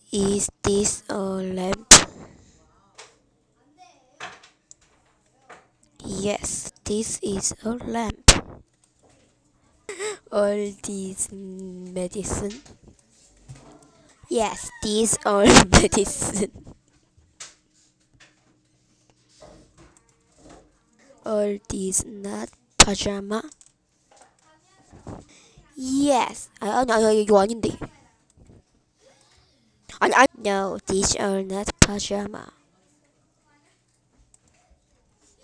Is this a lamp? Yes, this is a lamp. All these medicine? Yes, these are medicine. All these not pajama? Yes. 이거 아닌데. No, these are not pajama.